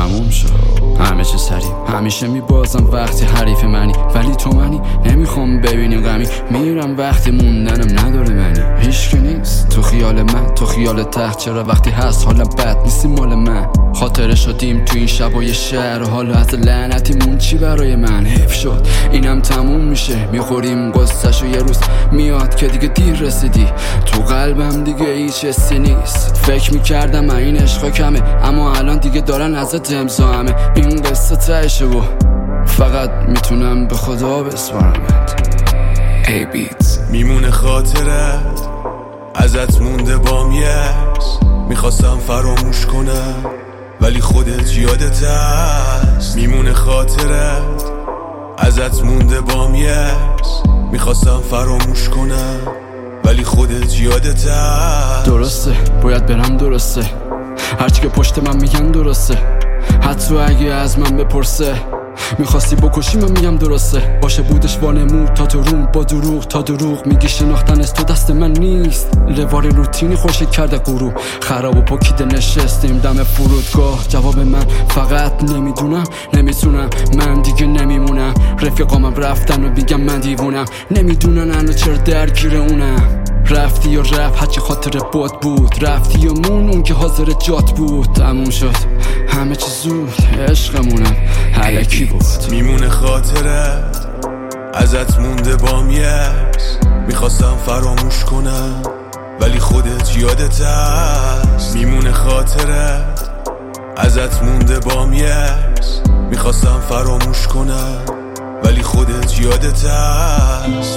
تموم شد همه چه سریع. همیشه میبازم وقتی حریف منی، ولی تو منی. نمیخوام ببینی غمی، میرم وقتی موندنم نداره معنی. هیچکی نیست تو خیال من، تو خیال تخت. چرا وقتی هست حالم بد نیستی مال من؟ خاطره شدیم تو این شبای شهر، حالا از لعنتیمون چی برای من؟ حیف شد اینم تموم میشه، میخوریم قصه‌شو یه روز میاد که دیگه دیر رسیدی. تو قلبم دیگه هیچ حسی نیست. فکر میکردم این عشقا کمه، اما الان دیگه دارن ازت امضا همه. این قصه تهشه و فقط میتونم به خدا بسپارمت. ای بیت میمونه خاطرت ازت مونده بام یس. میخواستم فراموش کنم ولی خودت یادت هست. میمونه خاطرت ازت مونده بام یس. میخواستم فراموش کنم ولی خودت یادت هست. درسته باید برم، درسته هرچی که پشت من میگن درسته. حتی اگه از من بپرسه میخواستی بکشی من میگم درسته. باشه بودش وانمود تا تو روم با دروغ تا دروغ میگی شناختن از تو دست من نیست. روار روتینی خوشی کرده غروب خراب و پاکیده نشستیم دم فرودگاه. جواب من فقط نمیدونم نمیتونم، من دیگه نمیمونم. رفیقامم رفتن و میگم من دیوونم، نمیدونن انا چرا درگیر اونم. رفتی و رفت هرچی خاطر باد بود، رفتی و مون اون که حاضر جات بود. تموم شد همه چی زود، عشقمونم الکی بود. میمونه خاطرت ازت مونده بام یس. میخواستم فراموش کنم ولی خودت یادت هست. میمونه خاطرت ازت مونده بام یس. میخواستم فراموش کنم ولی خودت یادت هست.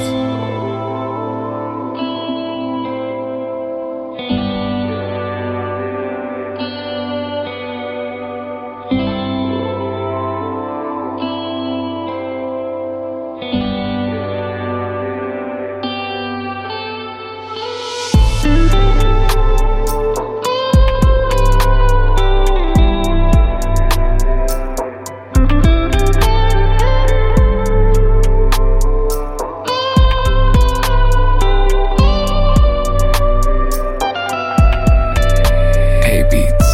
Beats.